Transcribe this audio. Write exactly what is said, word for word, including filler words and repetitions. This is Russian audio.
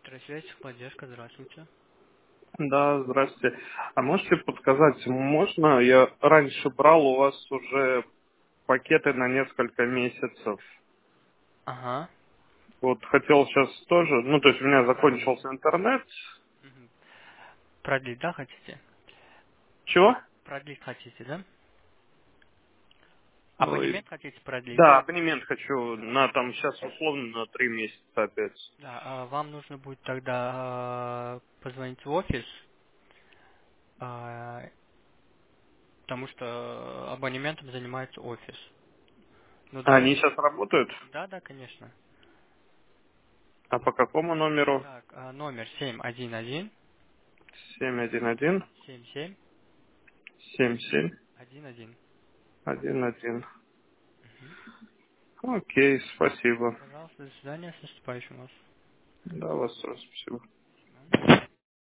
Трансляция техподдержка, здравствуйте. Да, здравствуйте. А можете подсказать, можно? Я раньше брал у вас уже пакеты на несколько месяцев. Ага. Вот хотел сейчас тоже, ну то есть у меня Продлить. закончился интернет. Мгм. Продлить, да, хотите? Чего? Продлить хотите, да? Ой, Абонемент хотите продлить, да, да? абонемент хочу Да. на там сейчас условно на три месяца опять. Да, а вам нужно будет тогда а, позвонить в офис, а, потому что абонементом занимается офис. Ну А давайте. они сейчас работают? Да, да, конечно. А по какому номеру? Так, а, номер семь один один Семь один один семь семь семь семь один один. один один. Мгм. Окей, спасибо. Пожалуйста, до свидания, с наступающим вас. Да, вас тоже спасибо.